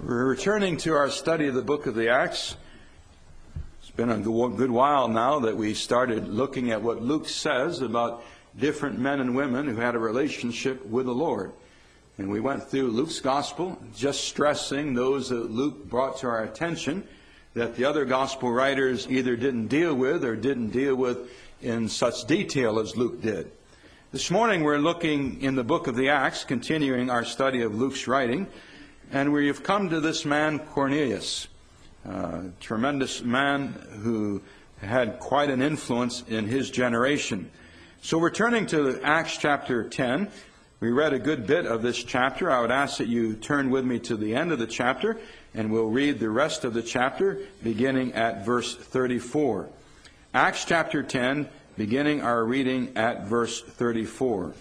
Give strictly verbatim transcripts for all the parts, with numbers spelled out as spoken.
We're returning to our study of the book of the Acts. It's been a good while now that we started looking at what Luke says about different men and women who had a relationship with the Lord. And we went through Luke's gospel, just stressing those that Luke brought to our attention that the other gospel writers either didn't deal with or didn't deal with in such detail as Luke did. This morning we're looking in the book of the Acts, continuing our study of Luke's writing. And we have come to this man, Cornelius, a tremendous man who had quite an influence in his generation. So we're turning to Acts chapter ten. We read a good bit of this chapter. I would ask that you turn with me to the end of the chapter, and we'll read the rest of the chapter, beginning at verse thirty-four. Acts chapter ten, beginning our reading at verse thirty-four.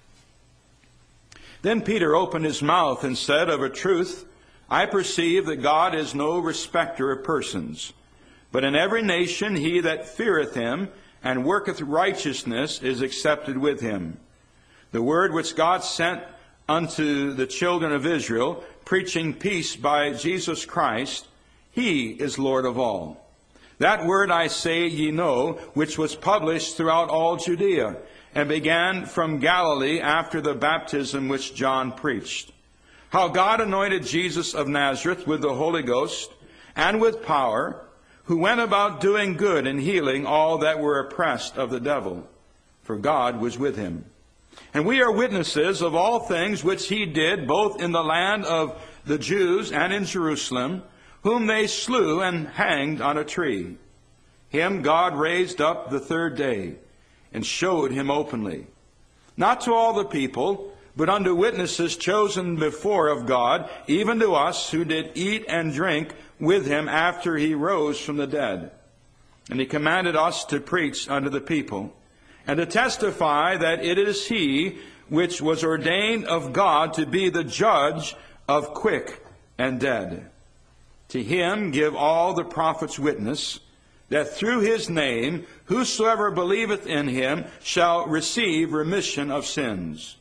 Then Peter opened his mouth and said, "Of a truth, I perceive that God is no respecter of persons. But in every nation he that feareth him and worketh righteousness is accepted with him. The word which God sent unto the children of Israel, preaching peace by Jesus Christ, he is Lord of all. That word I say ye know, which was published throughout all Judea, and began from Galilee after the baptism which John preached. How God anointed Jesus of Nazareth with the Holy Ghost and with power, who went about doing good and healing all that were oppressed of the devil, for God was with him. And we are witnesses of all things which he did, both in the land of the Jews and in Jerusalem, whom they slew and hanged on a tree. Him God raised up the third day, and showed him openly, not to all the people, but unto witnesses chosen before of God, even to us who did eat and drink with him after he rose from the dead. And he commanded us to preach unto the people, and to testify that it is he which was ordained of God to be the judge of quick and dead. To him give all the prophets witness, that through his name whosoever believeth in him shall receive remission of sins."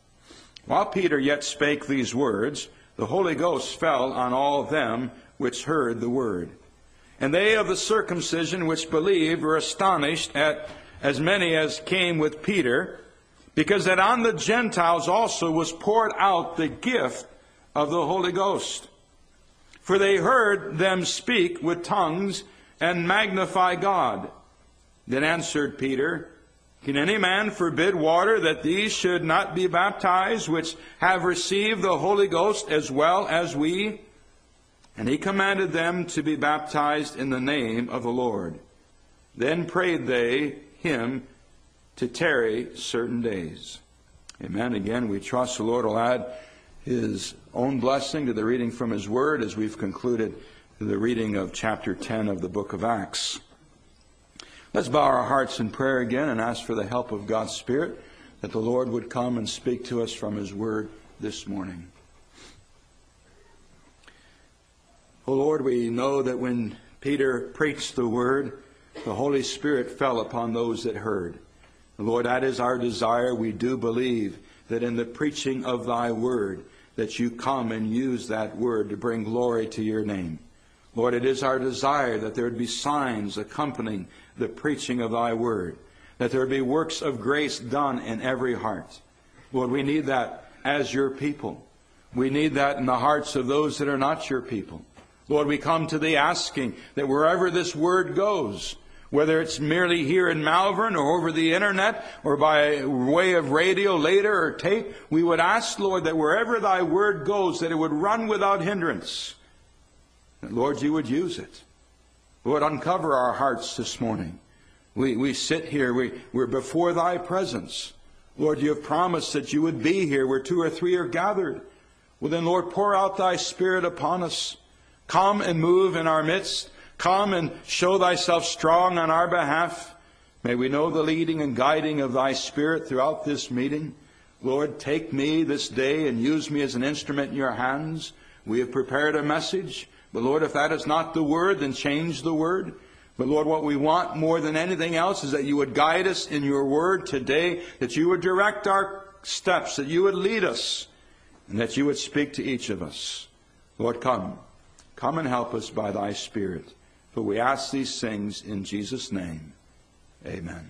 While Peter yet spake these words, the Holy Ghost fell on all them which heard the word. And they of the circumcision which believed were astonished at as many as came with Peter, because that on the Gentiles also was poured out the gift of the Holy Ghost. For they heard them speak with tongues and magnify God. Then answered Peter, "Can any man forbid water that these should not be baptized, which have received the Holy Ghost as well as we?" And he commanded them to be baptized in the name of the Lord. Then prayed they him to tarry certain days. Amen. Again, we trust the Lord will add his own blessing to the reading from his word as we've concluded the reading of chapter ten of the book of Acts. Let's bow our hearts in prayer again and ask for the help of God's Spirit, that the Lord would come and speak to us from his word this morning. Oh Lord, we know that when Peter preached the word, the Holy Spirit fell upon those that heard. Lord, that is our desire. We do believe that in the preaching of thy word, that you come and use that word to bring glory to your name. Lord, it is our desire that there would be signs accompanying the preaching of thy word, that there would be works of grace done in every heart. Lord, we need that as your people. We need that in the hearts of those that are not your people. Lord, we come to thee asking that wherever this word goes, whether it's merely here in Malvern or over the internet or by way of radio later or tape, we would ask, Lord, that wherever thy word goes, that it would run without hindrance. That, Lord, you would use it. Lord, uncover our hearts this morning. We, we sit here, we, we're before thy presence. Lord, you have promised that you would be here where two or three are gathered. Well then, Lord, pour out thy Spirit upon us. Come and move in our midst. Come and show thyself strong on our behalf. May we know the leading and guiding of thy Spirit throughout this meeting. Lord, take me this day and use me as an instrument in your hands. We have prepared a message. But Lord, if that is not the word, then change the word. But Lord, what we want more than anything else is that you would guide us in your word today, that you would direct our steps, that you would lead us, and that you would speak to each of us. Lord, come. Come and help us by thy Spirit. For we ask these things in Jesus' name. Amen.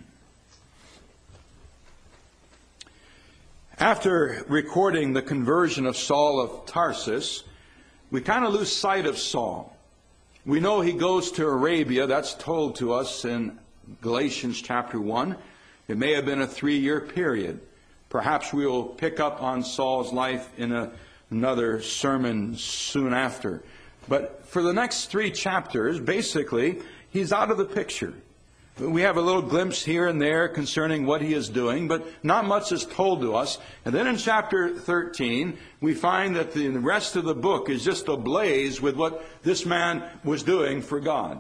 After recording the conversion of Saul of Tarsus, we kind of lose sight of Saul. We know he goes to Arabia. That's told to us in Galatians chapter one. It may have been a three-year period. Perhaps we will pick up on Saul's life in a, another sermon soon after. But for the next three chapters, basically, he's out of the picture. We have a little glimpse here and there concerning what he is doing, but not much is told to us. And then in chapter thirteen, we find that the rest of the book is just ablaze with what this man was doing for God.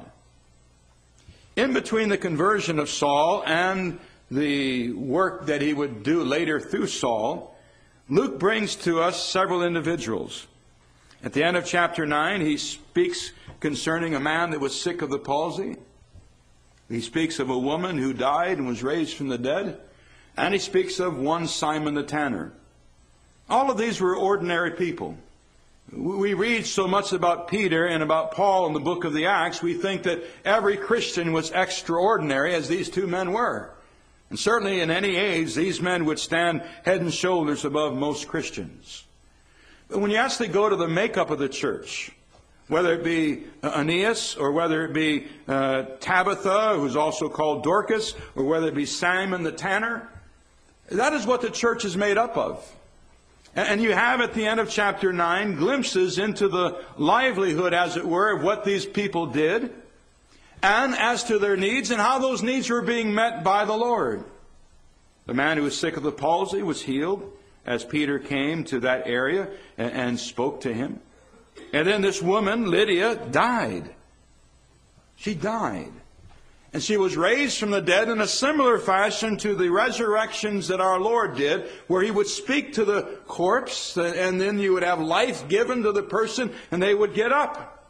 In between the conversion of Saul and the work that he would do later through Saul, Luke brings to us several individuals. At the end of chapter nine, he speaks concerning a man that was sick of the palsy. He speaks of a woman who died and was raised from the dead. And he speaks of one Simon the tanner. All of these were ordinary people. We read so much about Peter and about Paul in the book of the Acts, we think that every Christian was extraordinary, as these two men were. And certainly in any age, these men would stand head and shoulders above most Christians. But when you actually go to the makeup of the church, whether it be Aeneas or whether it be uh, Tabitha, who's also called Dorcas, or whether it be Simon the tanner, that is what the church is made up of. And you have at the end of chapter nine glimpses into the livelihood, as it were, of what these people did, and as to their needs and how those needs were being met by the Lord. The man who was sick of the palsy was healed as Peter came to that area and, and spoke to him. And then this woman, Lydia, died. She died. And she was raised from the dead in a similar fashion to the resurrections that our Lord did, where he would speak to the corpse, and then you would have life given to the person, and they would get up.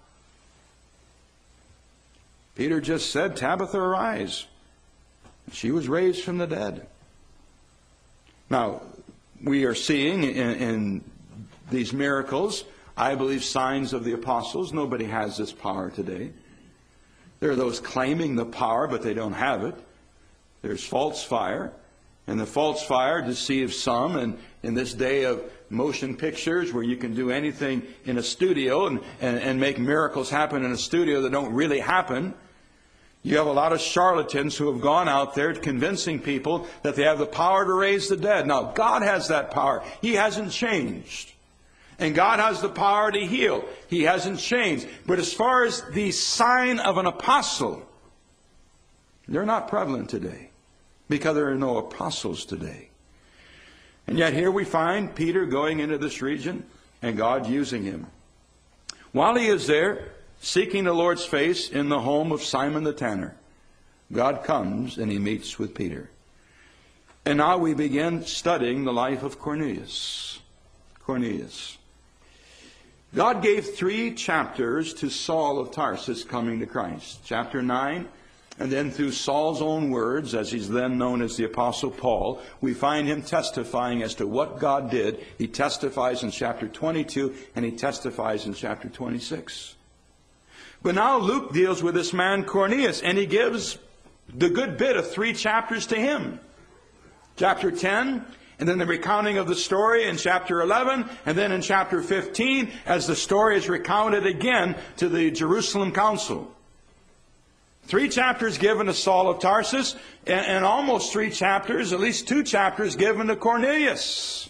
Peter just said, Tabitha, arise. She was raised from the dead. Now, we are seeing in, in these miracles, I believe, signs of the apostles. Nobody has this power today. There are those claiming the power, but they don't have it. There's false fire. And the false fire deceives some. And in this day of motion pictures, where you can do anything in a studio and, and, and make miracles happen in a studio that don't really happen, you have a lot of charlatans who have gone out there convincing people that they have the power to raise the dead. Now, God has that power. He hasn't changed. And God has the power to heal. He hasn't changed. But as far as the sign of an apostle, they're not prevalent today, because there are no apostles today. And yet here we find Peter going into this region and God using him. While he is there, seeking the Lord's face in the home of Simon the tanner, God comes and he meets with Peter. And now we begin studying the life of Cornelius. Cornelius. God gave three chapters to Saul of Tarsus coming to Christ. Chapter nine, and then through Saul's own words, as he's then known as the Apostle Paul, we find him testifying as to what God did. He testifies in chapter twenty-two, and he testifies in chapter twenty-six. But now Luke deals with this man Cornelius, and he gives the good bit of three chapters to him. Chapter ten, and then the recounting of the story in chapter eleven, and then in chapter fifteen, as the story is recounted again to the Jerusalem council. Three chapters given to Saul of Tarsus, and, and almost three chapters, at least two chapters, given to Cornelius.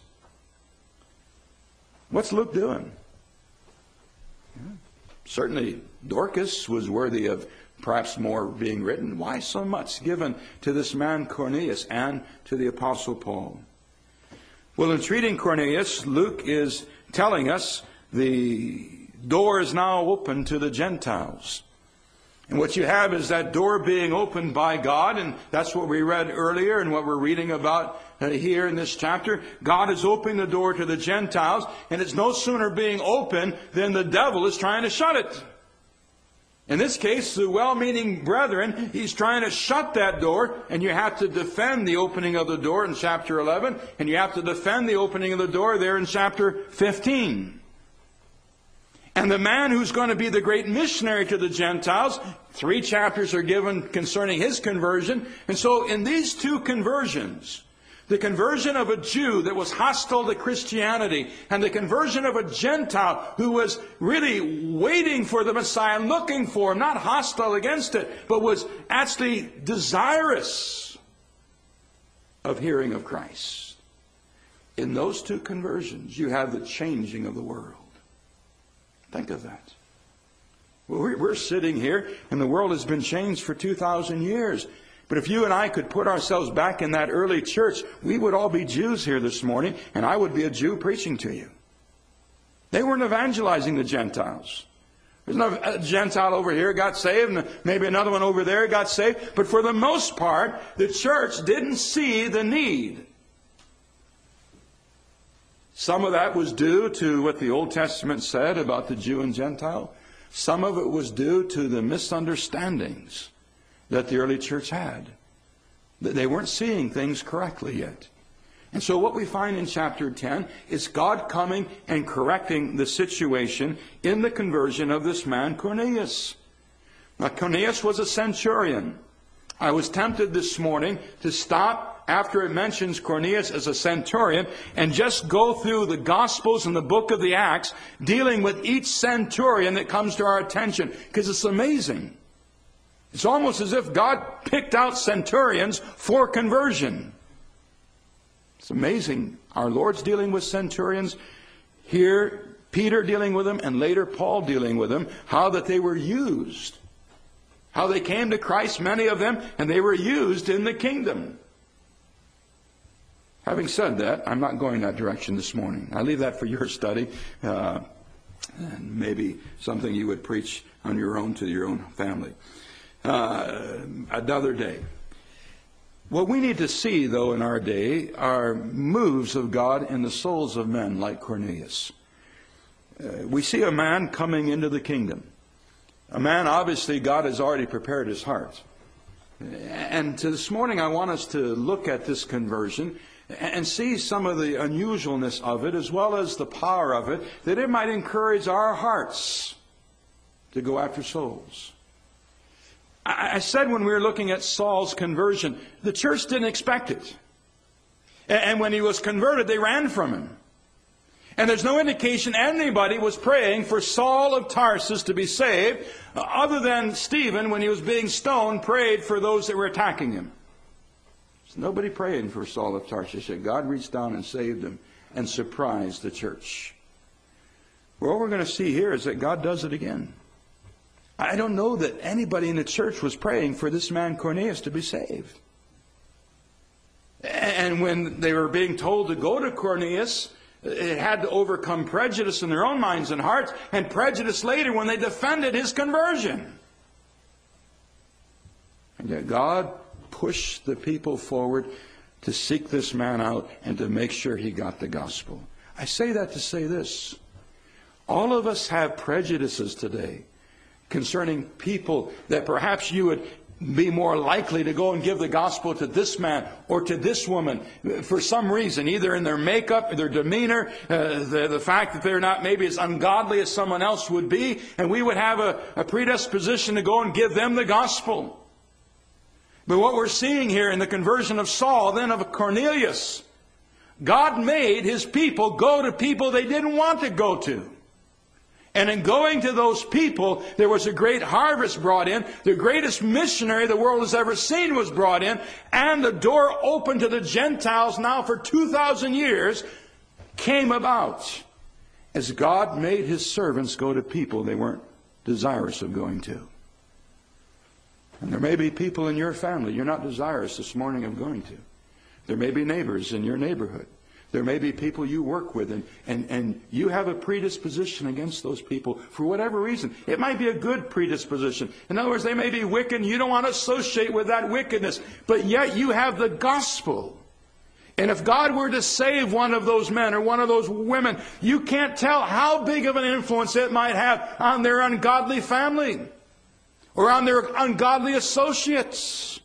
What's Luke doing? Yeah. Certainly Dorcas was worthy of perhaps more being written. Why so much given to this man Cornelius and to the Apostle Paul? Well, in treating Cornelius, Luke is telling us the door is now open to the Gentiles. And what you have is that door being opened by God, and that's what we read earlier and what we're reading about uh, here in this chapter. God is opening the door to the Gentiles, and it's no sooner being opened than the devil is trying to shut it. In this case, the well-meaning brethren, he's trying to shut that door, and you have to defend the opening of the door in chapter eleven, and you have to defend the opening of the door there in chapter fifteen. And the man who's going to be the great missionary to the Gentiles, three chapters are given concerning his conversion. And so in these two conversions, the conversion of a Jew that was hostile to Christianity and the conversion of a Gentile who was really waiting for the Messiah, looking for him, not hostile against it, but was actually desirous of hearing of Christ. In those two conversions, you have the changing of the world. Think of that. Well, we're sitting here, and the world has been changed for two thousand years. But if you and I could put ourselves back in that early church, we would all be Jews here this morning, and I would be a Jew preaching to you. They weren't evangelizing the Gentiles. There's no a Gentile over here got saved, and maybe another one over there got saved. But for the most part, the church didn't see the need. Some of that was due to what the Old Testament said about the Jew and Gentile. Some of it was due to the misunderstandings that the early church had. They weren't seeing things correctly yet. And so what we find in chapter ten is God coming and correcting the situation in the conversion of this man Cornelius. Now, Cornelius was a centurion. I was tempted this morning to stop after it mentions Cornelius as a centurion and just go through the Gospels and the book of the Acts, dealing with each centurion that comes to our attention, because it's amazing. It's almost as if God picked out centurions for conversion. It's amazing. Our Lord's dealing with centurions. Here, Peter dealing with them, and later Paul dealing with them, how that they were used. How they came to Christ, many of them, and they were used in the kingdom. Having said that, I'm not going that direction this morning. I leave that for your study, uh, and maybe something you would preach on your own to your own family. Uh, another day. What we need to see, though, in our day are moves of God in the souls of men like Cornelius. Uh, we see a man coming into the kingdom. A man, obviously, God has already prepared his heart. And this morning I want us to look at this conversion and see some of the unusualness of it as well as the power of it, that it might encourage our hearts to go after souls. I said when we were looking at Saul's conversion, the church didn't expect it. And when he was converted, they ran from him. And there's no indication anybody was praying for Saul of Tarsus to be saved, other than Stephen, when he was being stoned, prayed for those that were attacking him. There's nobody praying for Saul of Tarsus. Yet God reached down and saved him and surprised the church. Well, what we're going to see here is that God does it again. I don't know that anybody in the church was praying for this man Cornelius to be saved. And when they were being told to go to Cornelius, it had to overcome prejudice in their own minds and hearts, and prejudice later when they defended his conversion. And yet God pushed the people forward to seek this man out and to make sure he got the gospel. I say that to say this. All of us have prejudices today concerning people that perhaps you would be more likely to go and give the gospel to this man or to this woman for some reason, either in their makeup, their demeanor, uh, the, the fact that they're not maybe as ungodly as someone else would be, and we would have a, a predisposition to go and give them the gospel. But what we're seeing here in the conversion of Saul, then of Cornelius, God made his people go to people they didn't want to go to. And in going to those people, there was a great harvest brought in. The greatest missionary the world has ever seen was brought in. And the door open to the Gentiles now for two thousand years came about as God made his servants go to people they weren't desirous of going to. And there may be people in your family you're not desirous this morning of going to. There may be neighbors in your neighborhood. There may be people you work with, and, and, and you have a predisposition against those people for whatever reason. It might be a good predisposition. In other words, they may be wicked, and you don't want to associate with that wickedness. But yet you have the gospel. And if God were to save one of those men or one of those women, you can't tell how big of an influence it might have on their ungodly family or on their ungodly associates.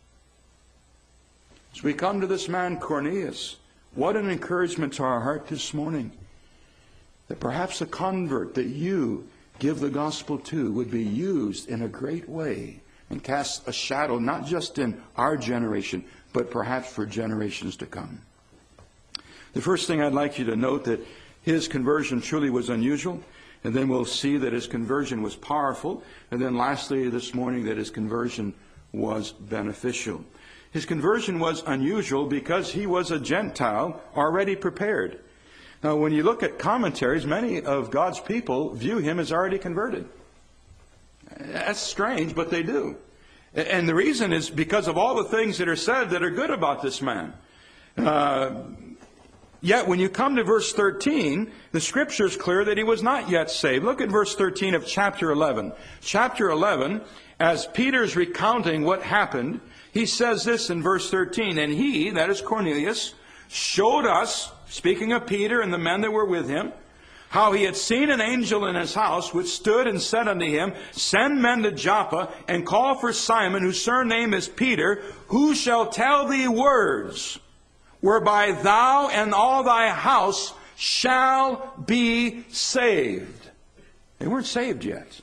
As we come to this man Cornelius, what an encouragement to our heart this morning. that perhaps a convert that you give the gospel to would be used in a great way and cast a shadow not just in our generation, but perhaps for generations to come. The first thing I'd like you to note that his conversion truly was unusual, and then we'll see that his conversion was powerful, and then lastly this morning that his conversion was beneficial. His conversion was unusual because he was a Gentile already prepared. Now, when you look at commentaries, many of God's people view him as already converted. That's strange, but they do. And the reason is because of all the things that are said that are good about this man. Uh, yet, when you come to verse thirteen, the Scripture is clear that he was not yet saved. Look at verse thirteen of chapter eleven. Chapter eleven, as Peter's recounting what happened, he says this in verse thirteen, "And he," that is Cornelius, "showed us," speaking of Peter and the men that were with him, "how he had seen an angel in his house, which stood and said unto him, Send men to Joppa, and call for Simon, whose surname is Peter, who shall tell thee words, whereby thou and all thy house shall be saved." They weren't saved yet.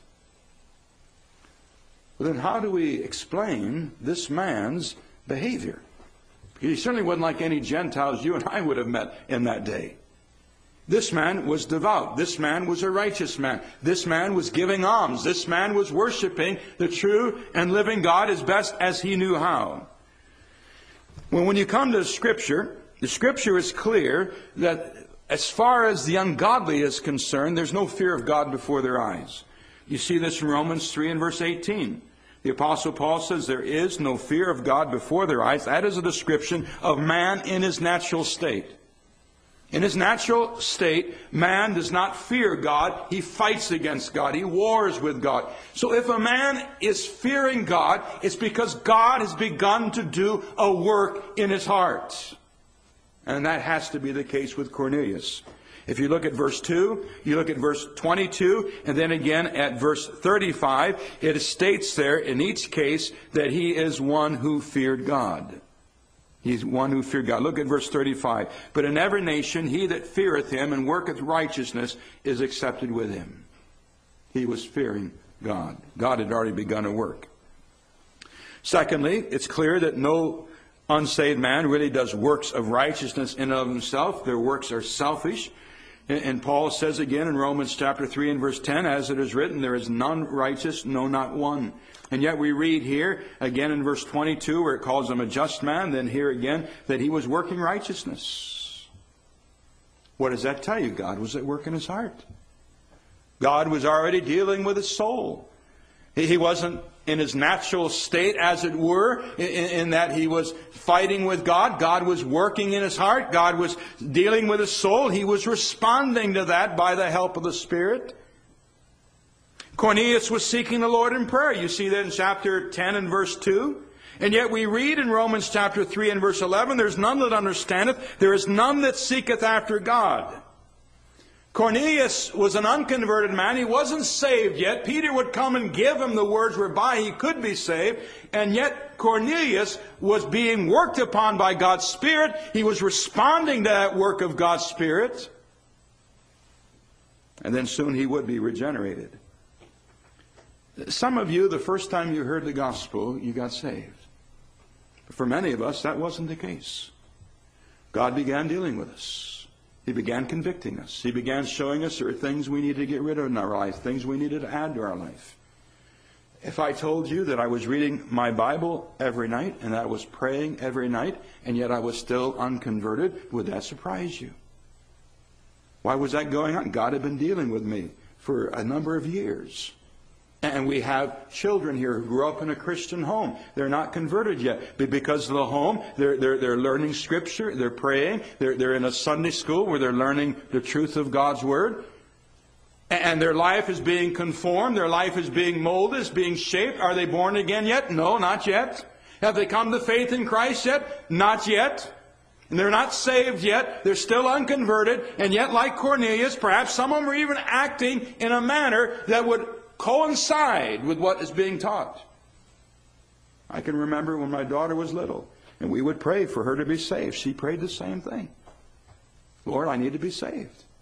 Well, then how do we explain this man's behavior? He certainly wasn't like any Gentiles you and I would have met in that day. This man was devout. This man was a righteous man. This man was giving alms. This man was worshiping the true and living God as best as he knew how. Well, when you come to the Scripture, the Scripture is clear that as far as the ungodly is concerned, there's no fear of God before their eyes. You see this in Romans three and verse eighteen. The Apostle Paul says there is no fear of God before their eyes. That is a description of man in his natural state. In his natural state, man does not fear God. He fights against God. He wars with God. So if a man is fearing God, it's because God has begun to do a work in his heart. And that has to be the case with Cornelius. If you look at verse two, you look at verse twenty-two, and then again at verse thirty-five, it states there in each case that he is one who feared God. He's one who feared God. Look at verse thirty-five. "But in every nation he that feareth him and worketh righteousness is accepted with him." He was fearing God. God had already begun a work. Secondly, it's clear that no unsaved man really does works of righteousness in and of himself. Their works are selfish. And Paul says again in Romans chapter three and verse ten, "As it is written, there is none righteous, no, not one." And yet we read here, again in verse twenty-two, where it calls him a just man, then here again, that he was working righteousness. What does that tell you? God was at work in his heart. God was already dealing with his soul. He wasn't in his natural state, as it were, in, in that he was fighting with God. God was working in his heart. God was dealing with his soul. He was responding to that by the help of the Spirit. Cornelius was seeking the Lord in prayer. You see that in chapter ten and verse two. And yet we read in Romans chapter three and verse eleven, "There's none that understandeth, there is none that seeketh after God." Cornelius was an unconverted man. He wasn't saved yet. Peter would come and give him the words whereby he could be saved. And yet Cornelius was being worked upon by God's Spirit. He was responding to that work of God's Spirit. And then soon he would be regenerated. Some of you, the first time you heard the gospel, you got saved. But for many of us, that wasn't the case. God began dealing with us. He began convicting us. He began showing us there are things we need to get rid of in our life, things we needed to add to our life. If I told you that I was reading my Bible every night and I was praying every night and yet I was still unconverted, would that surprise you? Why was that going on? God had been dealing with me for a number of years. And we have children here who grew up in a Christian home. They're not converted yet. But because of the home, they're, they're, they're learning Scripture, they're praying, they're, they're in a Sunday school where they're learning the truth of God's Word. And their life is being conformed, their life is being molded, is being shaped. Are they born again yet? No, not yet. Have they come to faith in Christ yet? Not yet. And they're not saved yet. They're still unconverted. And yet, like Cornelius, perhaps some of them are even acting in a manner that would coincide with what is being taught. I can remember when my daughter was little, and we would pray for her to be saved. She prayed the same thing. Lord, I need to be saved.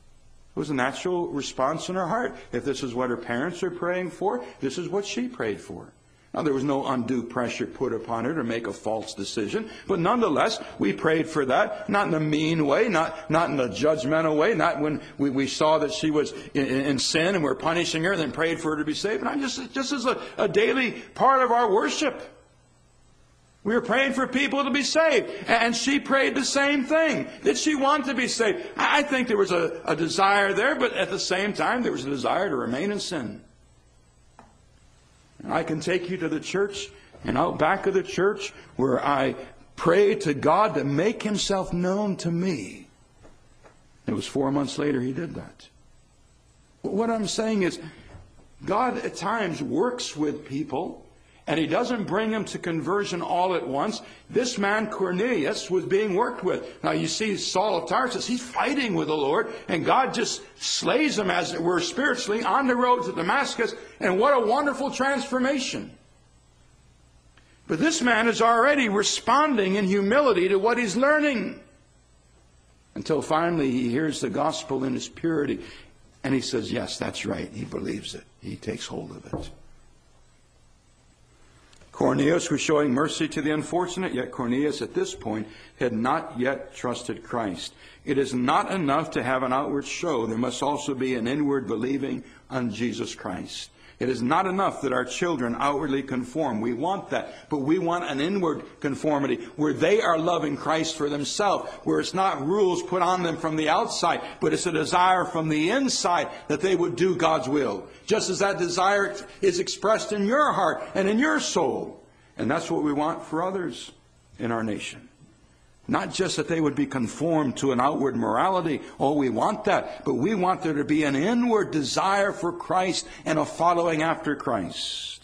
It was a natural response in her heart. If this is what her parents are praying for, this is what she prayed for. Now, there was no undue pressure put upon her to make a false decision, but nonetheless, we prayed for that, not in a mean way, not, not in a judgmental way, not when we, we saw that she was in, in sin and we're punishing her, then prayed for her to be saved. Not just, just as a, a daily part of our worship. We were praying for people to be saved, and she prayed the same thing. Did she want to be saved? I think there was a, a desire there, but at the same time, there was a desire to remain in sin. And I can take you to the church and out back of the church where I pray to God to make himself known to me. It was four months later he did that. What I'm saying is, God at times works with people, and he doesn't bring them to conversion all at once. This man Cornelius was being worked with. Now you see Saul of Tarsus, he's fighting with the Lord, and God just slays him, as it were, spiritually on the road to Damascus. And what a wonderful transformation. But this man is already responding in humility to what he's learning. Until finally he hears the gospel in its purity. And he says, yes, that's right. He believes it. He takes hold of it. Cornelius was showing mercy to the unfortunate, yet Cornelius at this point had not yet trusted Christ. It is not enough to have an outward show. There must also be an inward believing on Jesus Christ. It is not enough that our children outwardly conform. We want that. But we want an inward conformity where they are loving Christ for themselves, where it's not rules put on them from the outside, but it's a desire from the inside that they would do God's will. Just as that desire is expressed in your heart and in your soul. And that's what we want for others in our nation. Not just that they would be conformed to an outward morality. Oh, we want that. But we want there to be an inward desire for Christ and a following after Christ.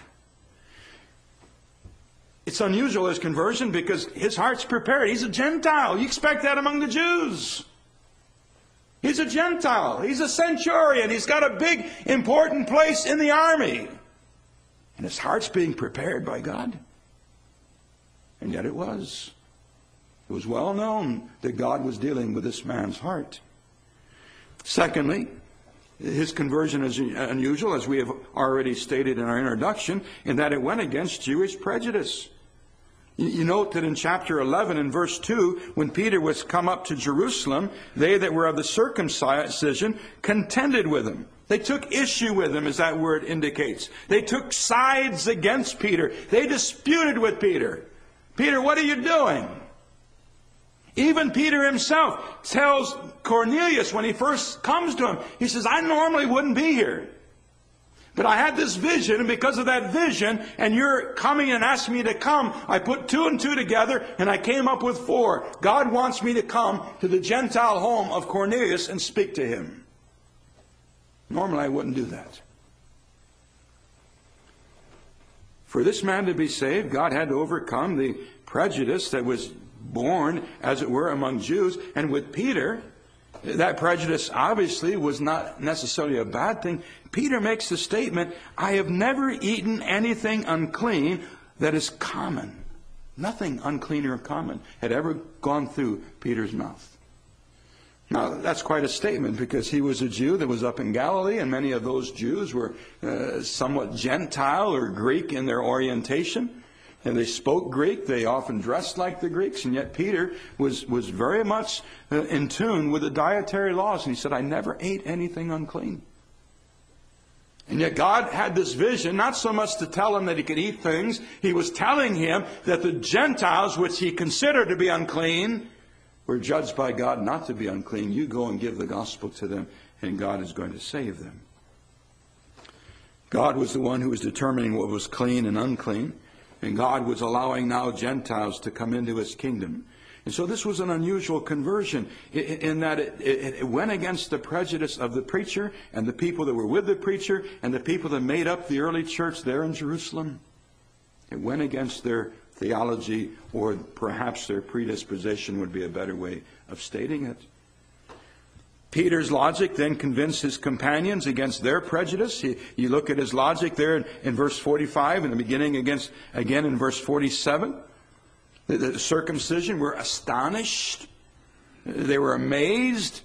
It's unusual, his conversion, because his heart's prepared. He's a Gentile. You expect that among the Jews. He's a Gentile. He's a centurion. He's got a big, important place in the army. And his heart's being prepared by God. And yet it was. It was well known that God was dealing with this man's heart. Secondly, his conversion is unusual, as we have already stated in our introduction, in that it went against Jewish prejudice. You note that in chapter eleven and verse two, when Peter was come up to Jerusalem, they that were of the circumcision contended with him. They took issue with him, as that word indicates. They took sides against Peter. They disputed with Peter. Peter, what are you doing? Even Peter himself tells Cornelius when he first comes to him, he says, I normally wouldn't be here. But I had this vision, and because of that vision, and you're coming and asking me to come, I put two and two together, and I came up with four. God wants me to come to the Gentile home of Cornelius and speak to him. Normally I wouldn't do that. For this man to be saved, God had to overcome the prejudice that was born, as it were, among Jews. And with Peter, that prejudice obviously was not necessarily a bad thing. Peter makes the statement, I have never eaten anything unclean that is common. Nothing unclean or common had ever gone through Peter's mouth. Now, that's quite a statement, because he was a Jew that was up in Galilee, and many of those Jews were uh, somewhat Gentile or Greek in their orientation. And they spoke Greek. They often dressed like the Greeks. And yet Peter was, was very much uh, in tune with the dietary laws. And he said, I never ate anything unclean. And yet God had this vision, not so much to tell him that he could eat things. He was telling him that the Gentiles, which he considered to be unclean, were judged by God not to be unclean. You go and give the gospel to them, and God is going to save them. God was the one who was determining what was clean and unclean. And God was allowing now Gentiles to come into his kingdom. And so this was an unusual conversion in that it, it, it went against the prejudice of the preacher and the people that were with the preacher and the people that made up the early church there in Jerusalem. It went against their theology, or perhaps their predisposition would be a better way of stating it. Peter's logic then convinced his companions against their prejudice. You, you look at his logic there in, in verse forty-five, in the beginning against, again in verse forty-seven. The, the circumcision were astonished. They were amazed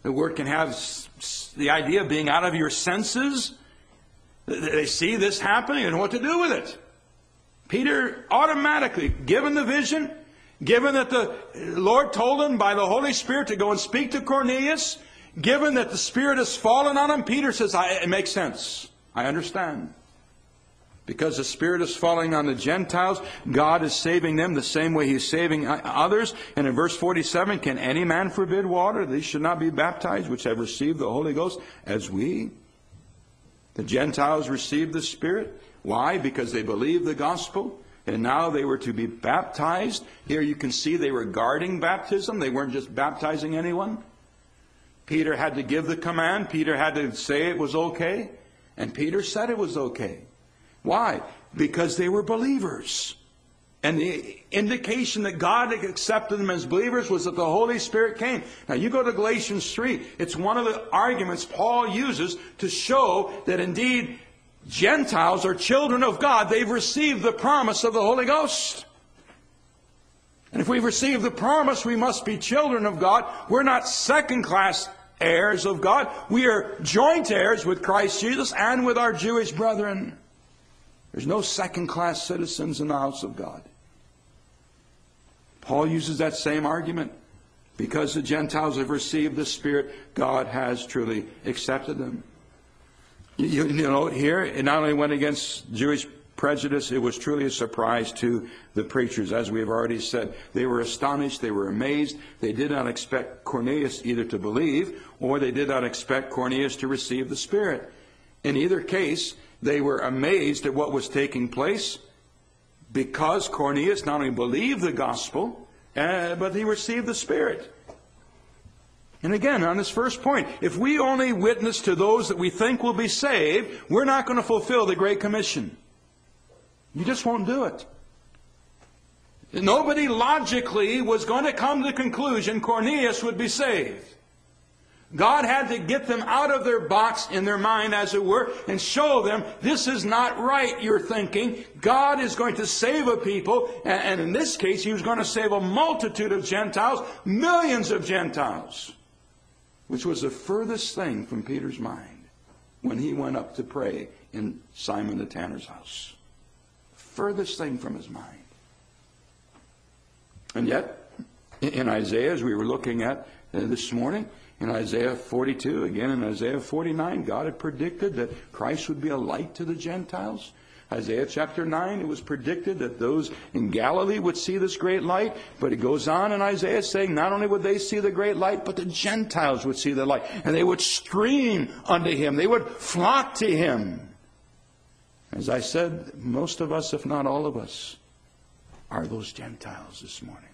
The word can have the idea of being out of your senses. They see this happening and what to do with it. Peter automatically, given the vision, given that the Lord told him by the Holy Spirit to go and speak to Cornelius, given that the Spirit has fallen on him, Peter says, I, it makes sense. I understand. Because the Spirit is falling on the Gentiles, God is saving them the same way He's saving others. And in verse forty-seven, can any man forbid water? These should not be baptized, which have received the Holy Ghost, as we. The Gentiles received the Spirit. Why? Because they believed the gospel. And now they were to be baptized. Here you can see they were guarding baptism. They weren't just baptizing anyone. Peter had to give the command. Peter had to say it was okay. And Peter said it was okay. Why? Because they were believers. And the indication that God accepted them as believers was that the Holy Spirit came. Now you go to Galatians three. It's one of the arguments Paul uses to show that indeed Gentiles are children of God. They've received the promise of the Holy Ghost. And if we've received the promise, we must be children of God. We're not second-class heirs of God. We are joint heirs with Christ Jesus and with our Jewish brethren. There's no second-class citizens in the house of God. Paul uses that same argument. Because the Gentiles have received the Spirit, God has truly accepted them. You, you know, here, it not only went against Jewish prejudice, it was truly a surprise to the preachers. As we have already said, they were astonished, they were amazed. They did not expect Cornelius either to believe, or they did not expect Cornelius to receive the Spirit. In either case, they were amazed at what was taking place, because Cornelius not only believed the gospel, uh, but he received the Spirit. And again, on this first point, if we only witness to those that we think will be saved, we're not going to fulfill the Great Commission. You just won't do it. Nobody logically was going to come to the conclusion Cornelius would be saved. God had to get them out of their box in their mind, as it were, and show them, this is not right, you're thinking. God is going to save a people, and in this case, He was going to save a multitude of Gentiles, millions of Gentiles, which was the furthest thing from Peter's mind when he went up to pray in Simon the tanner's house. Furthest thing from his mind. And yet, in Isaiah, as we were looking at this morning, in Isaiah forty-two, again in Isaiah forty-nine, God had predicted that Christ would be a light to the Gentiles. Isaiah chapter nine, it was predicted that those in Galilee would see this great light. But it goes on in Isaiah saying not only would they see the great light, but the Gentiles would see the light. And they would stream unto Him. They would flock to Him. As I said, most of us, if not all of us, are those Gentiles this morning.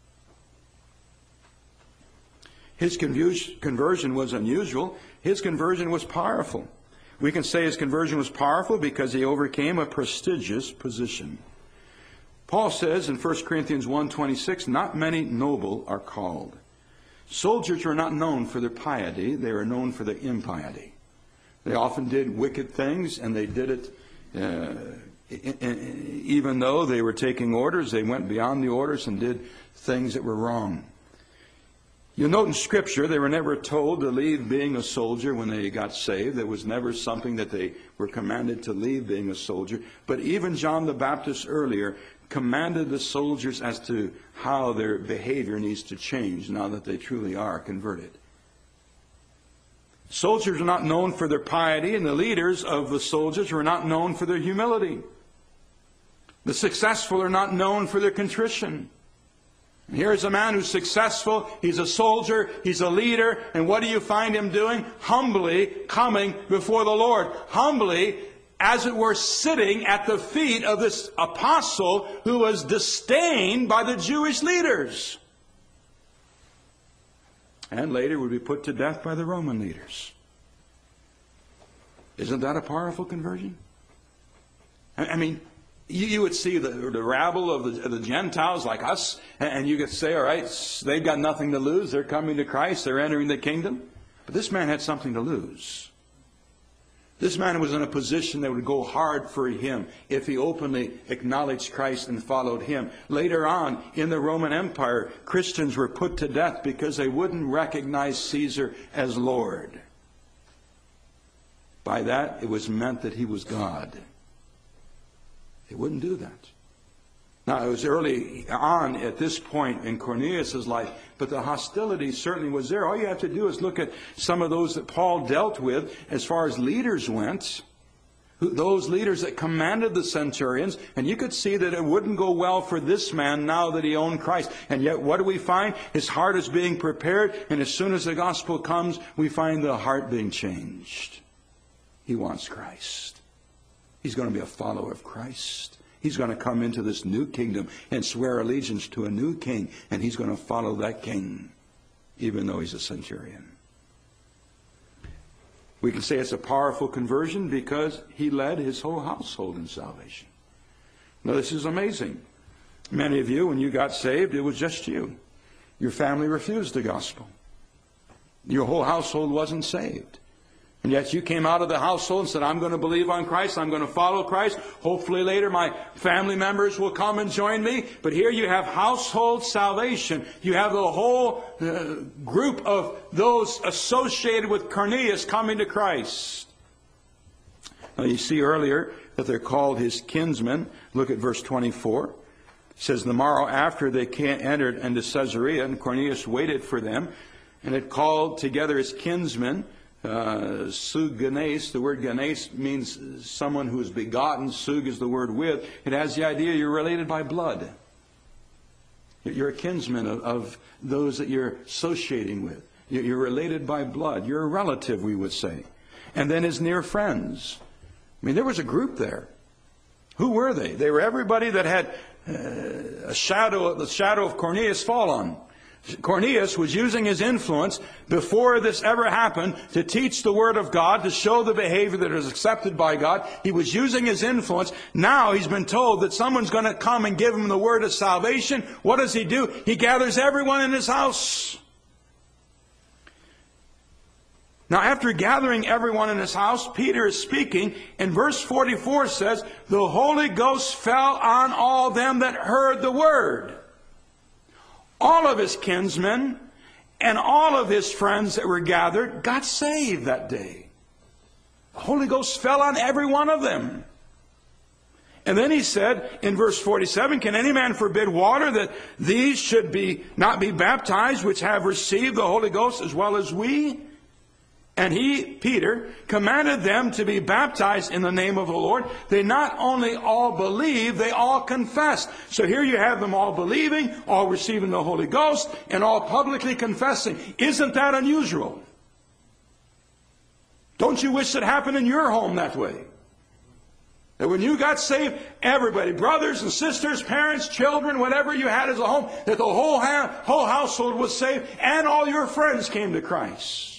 His conversion was unusual. His conversion was powerful. We can say his conversion was powerful because he overcame a prestigious position. Paul says in First Corinthians one twenty-six, not many noble are called. Soldiers were not known for their piety. They were known for their impiety. They often did wicked things, and they did it uh, even though they were taking orders. They went beyond the orders and did things that were wrong. You'll note in Scripture they were never told to leave being a soldier when they got saved. There was never something that they were commanded to leave being a soldier. But even John the Baptist earlier commanded the soldiers as to how their behavior needs to change now that they truly are converted. Soldiers are not known for their piety, and the leaders of the soldiers were not known for their humility. The successful are not known for their contrition. Here's a man who's successful, he's a soldier, he's a leader, and what do you find him doing? Humbly coming before the Lord. Humbly, as it were, sitting at the feet of this apostle who was disdained by the Jewish leaders. And later would be put to death by the Roman leaders. Isn't that a powerful conversion? I mean, You, you would see the, the rabble of the, of the Gentiles like us, and, and you could say, all right, they've got nothing to lose. They're coming to Christ. They're entering the kingdom. But this man had something to lose. This man was in a position that would go hard for him if he openly acknowledged Christ and followed him. Later on, in the Roman Empire, Christians were put to death because they wouldn't recognize Caesar as Lord. By that, it was meant that he was God. They wouldn't do that. Now, it was early on at this point in Cornelius' life, but the hostility certainly was there. All you have to do is look at some of those that Paul dealt with as far as leaders went, those leaders that commanded the centurions, and you could see that it wouldn't go well for this man now that he owned Christ. And yet, what do we find? His heart is being prepared, and as soon as the gospel comes, we find the heart being changed. He wants Christ. He's going to be a follower of Christ. He's going to come into this new kingdom and swear allegiance to a new king. And he's going to follow that king, even though he's a centurion. We can say it's a powerful conversion because he led his whole household in salvation. Now, this is amazing. Many of you, when you got saved, it was just you. Your family refused the gospel. Your whole household wasn't saved. And yet you came out of the household and said, I'm going to believe on Christ. I'm going to follow Christ. Hopefully later my family members will come and join me. But here you have household salvation. You have the whole uh, group of those associated with Cornelius coming to Christ. Now you see earlier that they're called his kinsmen. Look at verse twenty-four. It says, the morrow after they entered into Caesarea, and Cornelius waited for them, and had called together his kinsmen. Uh, Sug Ganes, the word Ganes means someone who is begotten. Sug is the word with. It has the idea you're related by blood. You're a kinsman of, of those that you're associating with. You're related by blood. You're a relative, we would say. And then his near friends. I mean, there was a group there. Who were they? They were everybody that had uh, a shadow, the shadow of Cornelius fall on. Cornelius was using his influence before this ever happened to teach the Word of God, to show the behavior that is accepted by God. He was using his influence. Now he's been told that someone's going to come and give him the word of salvation. What does he do? He gathers everyone in his house. Now, after gathering everyone in his house, Peter is speaking, and verse forty-four says, the Holy Ghost fell on all them that heard the word. All of his kinsmen and all of his friends that were gathered got saved that day. The Holy Ghost fell on every one of them. And then he said in verse forty-seven, can any man forbid water that these should be not be baptized, which have received the Holy Ghost as well as we? And he, Peter, commanded them to be baptized in the name of the Lord. They not only all believed, they all confessed. So here you have them all believing, all receiving the Holy Ghost, and all publicly confessing. Isn't that unusual? Don't you wish it happened in your home that way? That when you got saved, everybody, brothers and sisters, parents, children, whatever you had as a home, that the whole, ha- whole household was saved, and all your friends came to Christ.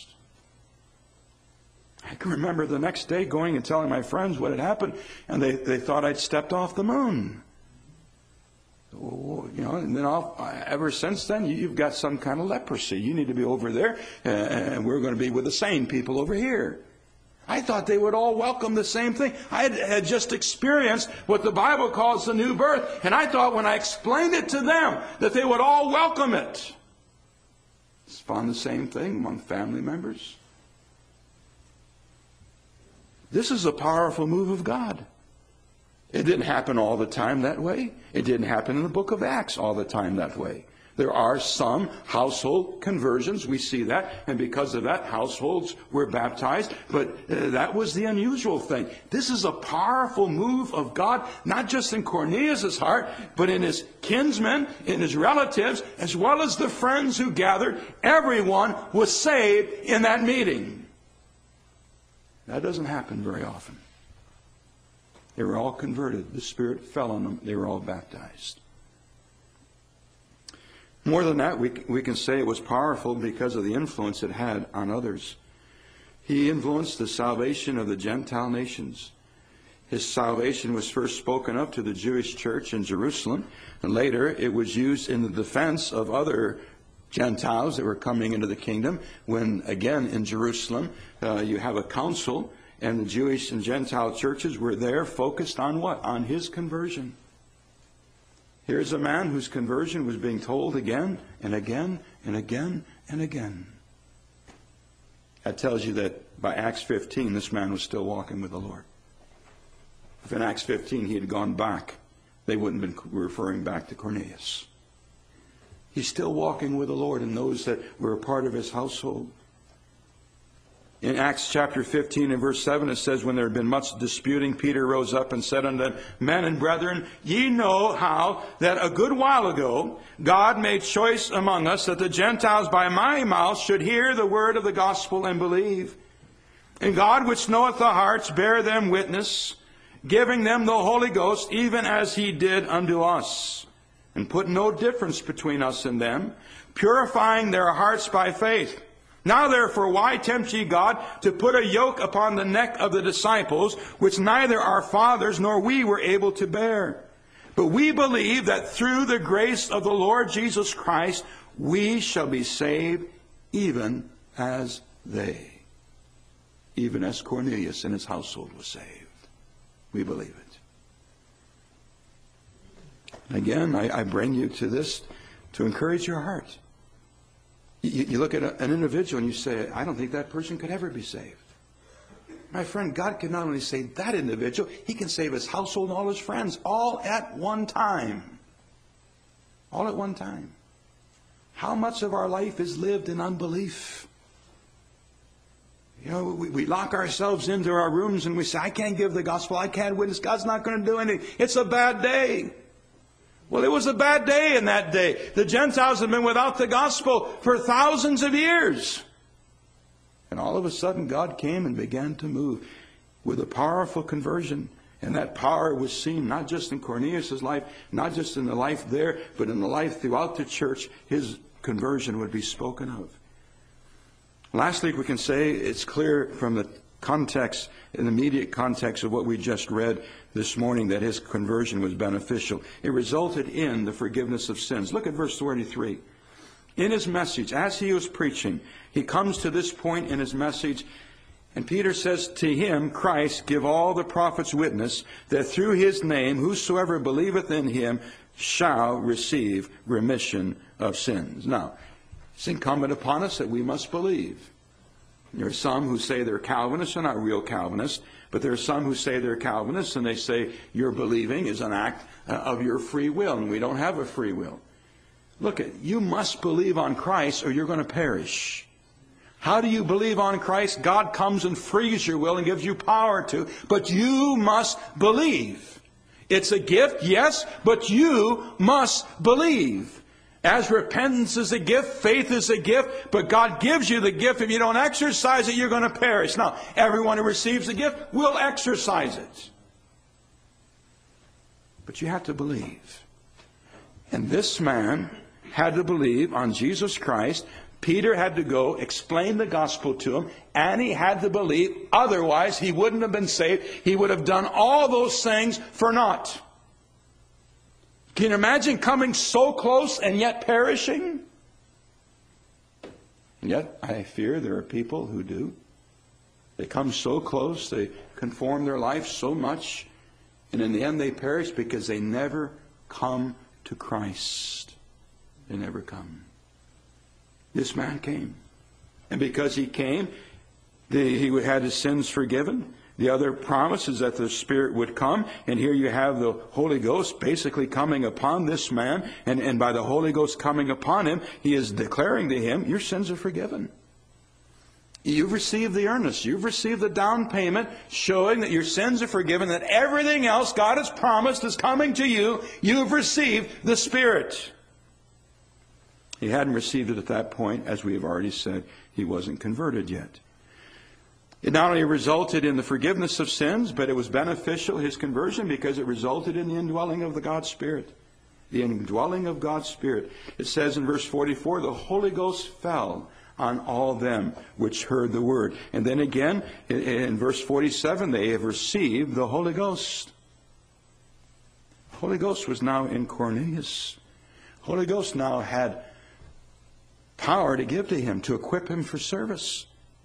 I can remember the next day going and telling my friends what had happened, and they, they thought I'd stepped off the moon. You know, and then I'll, ever since then, you've got some kind of leprosy. You need to be over there, and we're going to be with the sane people over here. I thought they would all welcome the same thing. I had, had just experienced what the Bible calls the new birth, and I thought when I explained it to them that they would all welcome it. It's found the same thing among family members. This is a powerful move of God. It didn't happen all the time that way. It didn't happen in the book of Acts all the time that way. There are some household conversions. We see that. And because of that, households were baptized. But uh, that was the unusual thing. This is a powerful move of God, not just in Cornelius' heart, but in his kinsmen, in his relatives, as well as the friends who gathered. Everyone was saved in that meeting. That doesn't happen very often. They were all converted. The Spirit fell on them. They were all baptized. More than that, we, we can say it was powerful because of the influence it had on others. He influenced the salvation of the Gentile nations. His salvation was first spoken of to the Jewish church in Jerusalem, and later it was used in the defense of other Gentiles that were coming into the kingdom when, again, in Jerusalem, uh, you have a council, And the Jewish and Gentile churches were there focused on what? On his conversion. Here's a man whose conversion was being told again and again and again and again. That tells you that by Acts fifteen, this man was still walking with the Lord. If in Acts fifteen he had gone back, they wouldn't have been referring back to Cornelius. He's still walking with the Lord and those that were a part of his household. In Acts chapter fifteen and verse seven, it says, when there had been much disputing, Peter rose up and said unto them, men and brethren, ye know how that a good while ago God made choice among us that the Gentiles by my mouth should hear the word of the gospel and believe. And God, which knoweth the hearts, bare them witness, giving them the Holy Ghost, even as he did unto us, and put no difference between us and them, purifying their hearts by faith. Now therefore, why tempt ye God to put a yoke upon the neck of the disciples, which neither our fathers nor we were able to bear? But we believe that through the grace of the Lord Jesus Christ, we shall be saved, even as they. Even as Cornelius and his household was saved. We believe it. Again, I, I bring you to this to encourage your heart. You, you look at a, an individual and you say, I don't think that person could ever be saved. My friend, God can not only save that individual, he can save his household and all his friends, all at one time. All at one time. How much of our life is lived in unbelief? You know, we, we lock ourselves into our rooms and we say, I can't give the gospel, I can't witness, God's not going to do anything. It's a bad day. Well, it was a bad day in that day. The Gentiles have been without the gospel for thousands of years. And all of a sudden, God came and began to move with a powerful conversion. And that power was seen not just in Cornelius' life, not just in the life there, but in the life throughout the church. His conversion would be spoken of. Lastly, we can say it's clear from the context, in the immediate context of what we just read this morning, that his conversion was beneficial. It resulted in the forgiveness of sins. Look at verse forty-three. In his message, as he was preaching, he comes to this point in his message, and Peter says to him, Christ, give all the prophets witness that through his name whosoever believeth in him shall receive remission of sins. Now, it's incumbent upon us that we must believe. There are some who say they're Calvinists. They're not real Calvinists. But there are some who say they're Calvinists, and they say your believing is an act of your free will, and we don't have a free will. Look, you must believe on Christ or you're going to perish. How do you believe on Christ? God comes and frees your will and gives you power to, but you must believe. It's a gift, yes, but you must believe. As repentance is a gift, faith is a gift, but God gives you the gift. If you don't exercise it, you're going to perish. Now, everyone who receives the gift will exercise it. But you have to believe. And this man had to believe on Jesus Christ. Peter had to go explain the gospel to him, and he had to believe. Otherwise, he wouldn't have been saved. He would have done all those things for naught. Can you imagine coming so close and yet perishing? And yet, I fear there are people who do. They come so close, they conform their life so much, and in the end they perish because they never come to Christ. They never come. This man came. And because he came, the, he had his sins forgiven. The other promise is that the Spirit would come. And here you have the Holy Ghost basically coming upon this man. And, and by the Holy Ghost coming upon him, he is declaring to him, your sins are forgiven. You've received the earnest. You've received the down payment showing that your sins are forgiven, that everything else God has promised is coming to you. You've received the Spirit. He hadn't received it at that point. As we have already said, he wasn't converted yet. It not only resulted in the forgiveness of sins, but it was beneficial, his conversion, because it resulted in the indwelling of the God's Spirit. The indwelling of God's Spirit. It says in verse forty-four, the Holy Ghost fell on all them which heard the word. And then again, in, in verse forty-seven, they have received the Holy Ghost. The Holy Ghost was now in Cornelius. The Holy Ghost now had power to give to him, to equip him for service.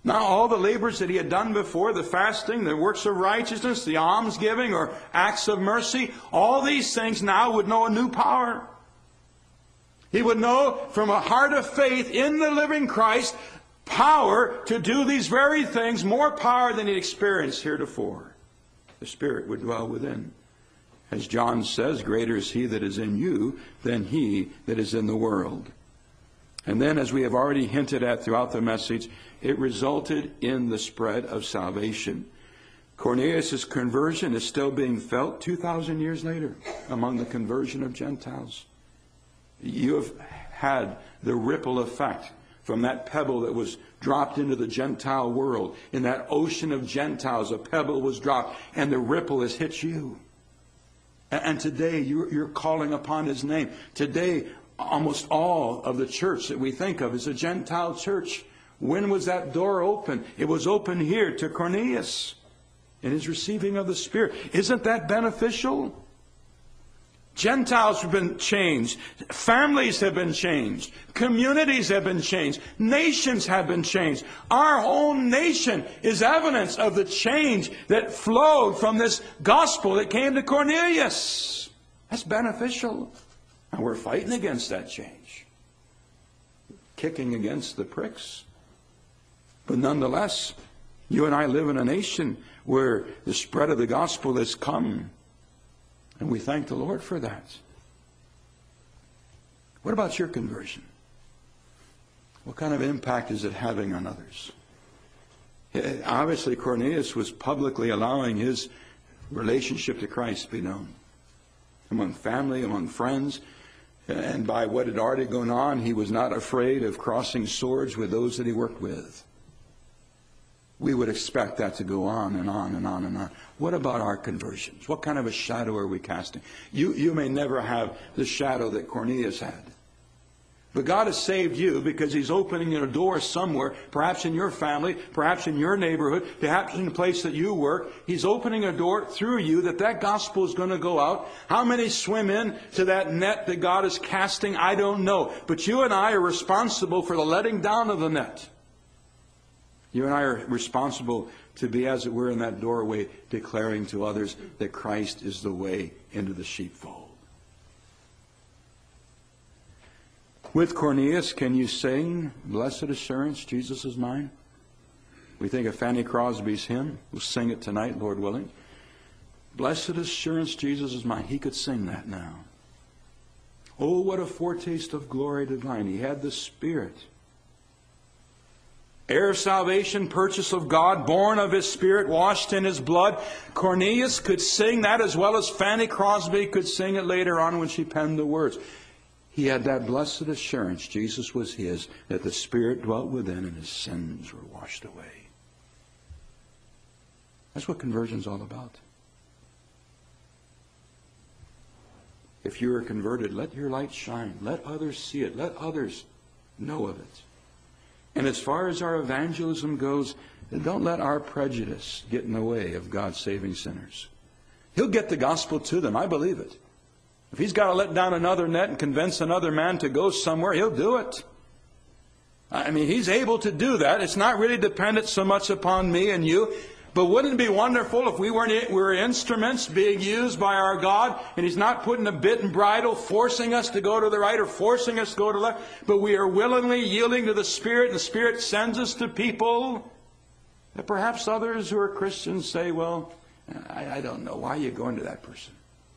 Now all the labors that he had done before, the fasting, the works of righteousness, the almsgiving or acts of mercy, all these things now would know a new power. He would know from a heart of faith in the living Christ power to do these very things, more power than he experienced heretofore. The Spirit would dwell within. As John says, greater is he that is in you than he that is in the world. And then, as we have already hinted at throughout the message, it resulted in the spread of salvation. Cornelius' conversion is still being felt two thousand years later among the conversion of Gentiles. You have had the ripple effect from that pebble that was dropped into the Gentile world. In that ocean of Gentiles, a pebble was dropped, and the ripple has hit you. And today, you're calling upon his name. Today, almost all of the church that we think of is a Gentile church. When was that door open? It was open here to Cornelius in his receiving of the Spirit. Isn't that beneficial? Gentiles have been changed. Families have been changed. Communities have been changed. Nations have been changed. Our own nation is evidence of the change that flowed from this gospel that came to Cornelius. That's beneficial. And we're fighting against that change. Kicking against the pricks. But nonetheless, you and I live in a nation where the spread of the gospel has come. And we thank the Lord for that. What about your conversion? What kind of impact is it having on others? Obviously, Cornelius was publicly allowing his relationship to Christ to be known. Among family, among friends. And by what had already gone on, he was not afraid of crossing swords with those that he worked with. We would expect that to go on and on and on and on. What about our conversions? What kind of a shadow are we casting? You, you may never have the shadow that Cornelius had. But God has saved you because he's opening a door somewhere, perhaps in your family, perhaps in your neighborhood, perhaps in the place that you work. He's opening a door through you that that gospel is going to go out. How many swim in to that net that God is casting? I don't know. But you and I are responsible for the letting down of the net. You and I are responsible to be, as it were, in that doorway, declaring to others that Christ is the way into the sheepfold. With Cornelius, can you sing, "Blessed Assurance, Jesus is mine"? We think of Fanny Crosby's hymn. We'll sing it tonight, Lord willing. "Blessed Assurance, Jesus is mine." He could sing that now. Oh, what a foretaste of glory divine. He had the Spirit. Heir of salvation, purchase of God, born of his Spirit, washed in his blood. Cornelius could sing that as well as Fanny Crosby could sing it later on when she penned the words. He had that blessed assurance, Jesus was his, that the Spirit dwelt within and his sins were washed away. That's what conversion's all about. If you are converted, let your light shine. Let others see it. Let others know of it. And as far as our evangelism goes, don't let our prejudice get in the way of God saving sinners. He'll get the gospel to them. I believe it. If he's got to let down another net and convince another man to go somewhere, he'll do it. I mean, he's able to do that. It's not really dependent so much upon me and you. But wouldn't it be wonderful if we weren't we were instruments being used by our God, and he's not putting a bit and bridle, forcing us to go to the right or forcing us to go to the left, but we are willingly yielding to the Spirit, and the Spirit sends us to people that perhaps others who are Christians say, well, I, I don't know. Why are you going to that person?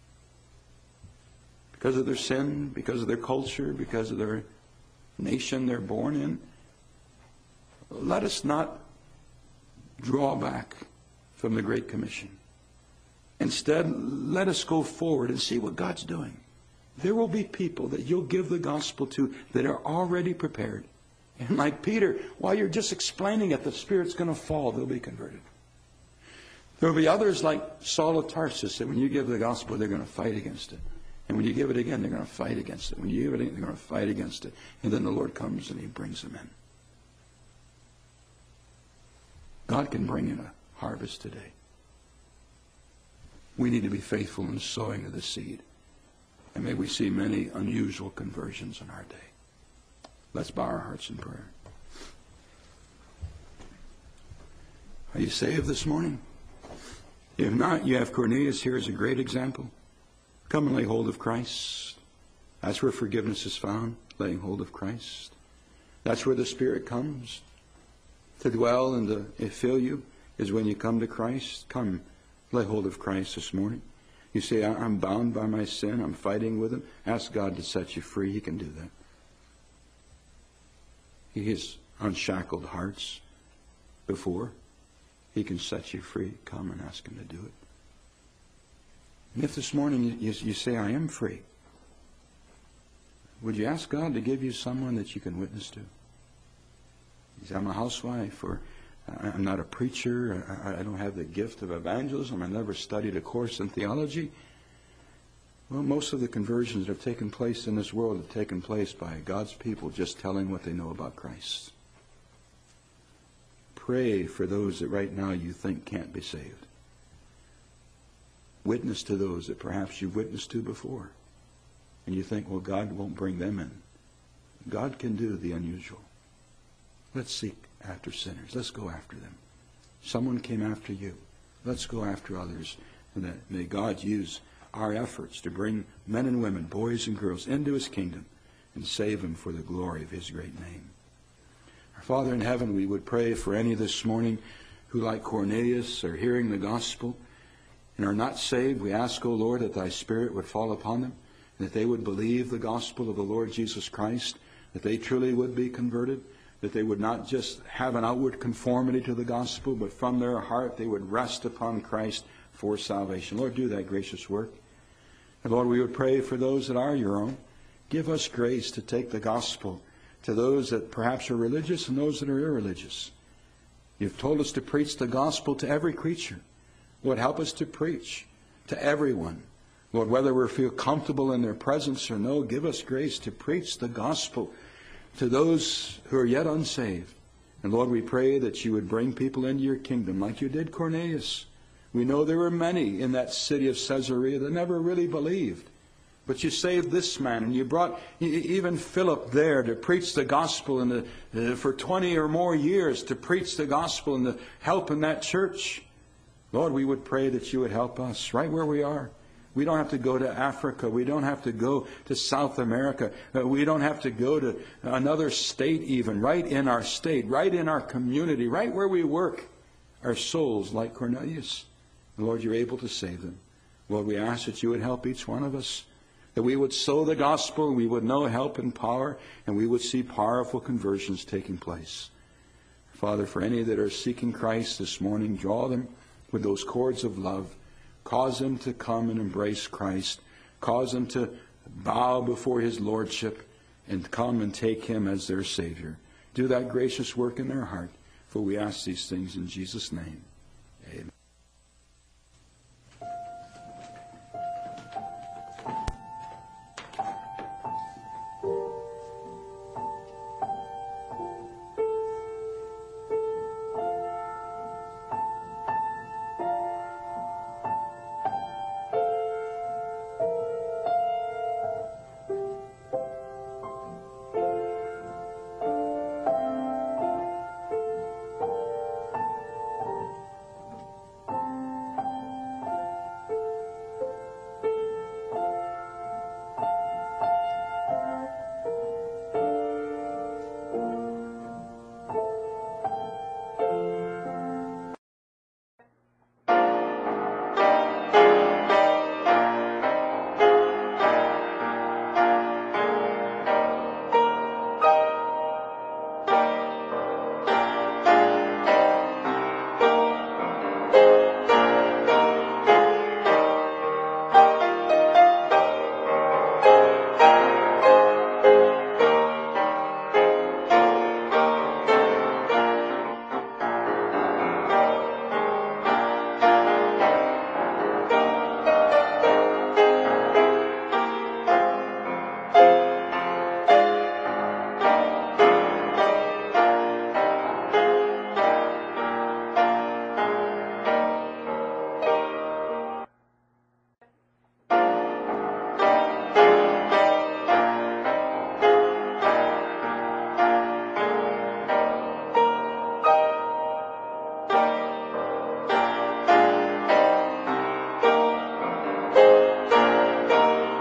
Because of their sin, because of their culture, because of their nation they're born in. Let us not draw back from the Great Commission. Instead, let us go forward and see what God's doing. There will be people that you'll give the gospel to that are already prepared. And like Peter, while you're just explaining it, the Spirit's going to fall. They'll be converted. There will be others like Saul of Tarsus that when you give the gospel, they're going to fight against it. And when you give it again, they're going to fight against it. When you give it again, they're going to fight against it. And then the Lord comes and he brings them in. God can bring in a harvest today. We need to be faithful in sowing of the seed. And may we see many unusual conversions in our day. Let's bow our hearts in prayer. Are you saved this morning? If not, you have Cornelius here as a great example. Come and lay hold of Christ. That's where forgiveness is found, laying hold of Christ. That's where the Spirit comes to dwell and to fill you, is when you come to Christ. Come, lay hold of Christ this morning. You say, I'm bound by my sin. I'm fighting with him. Ask God to set you free. He can do that. He has unshackled hearts before. He can set you free. Come and ask him to do it. And if this morning you, you, you say, I am free, would you ask God to give you someone that you can witness to? You say, I'm a housewife, or I'm not a preacher, I, I don't have the gift of evangelism, I never studied a course in theology. Well, most of the conversions that have taken place in this world have taken place by God's people just telling what they know about Christ. Pray for those that right now you think can't be saved. Witness to those that perhaps you've witnessed to before. And you think, well, God won't bring them in. God can do the unusual. Let's seek after sinners. Let's go after them. Someone came after you. Let's go after others. And that may God use our efforts to bring men and women, boys and girls, into his kingdom and save them for the glory of his great name. Our Father in heaven, we would pray for any this morning who, like Cornelius, are hearing the gospel and are not saved. We ask, O Lord, that thy Spirit would fall upon them, and that they would believe the gospel of the Lord Jesus Christ, that they truly would be converted, that they would not just have an outward conformity to the gospel, but from their heart they would rest upon Christ for salvation. Lord, do that gracious work. And Lord, we would pray for those that are your own. Give us grace to take the gospel to those that perhaps are religious and those that are irreligious. You've told us to preach the gospel to every creature. Lord, help us to preach to everyone. Lord, whether we feel comfortable in their presence or no, give us grace to preach the gospel to those who are yet unsaved. And Lord, we pray that you would bring people into your kingdom like you did Cornelius. We know there were many in that city of Caesarea that never really believed. But you saved this man, and you brought even Philip there to preach the gospel in the, uh, for twenty or more years, to preach the gospel and to help in that church. Lord, we would pray that you would help us right where we are. We don't have to go to Africa. We don't have to go to South America. We don't have to go to another state even. Right in our state, right in our community, right where we work, are souls like Cornelius. Lord, you're able to save them. Lord, we ask that you would help each one of us, that we would sow the gospel, we would know help and power, and we would see powerful conversions taking place. Father, for any that are seeking Christ this morning, draw them with those cords of love. Cause them to come and embrace Christ. Cause them to bow before his lordship and come and take him as their Savior. Do that gracious work in their heart, for we ask these things in Jesus' name.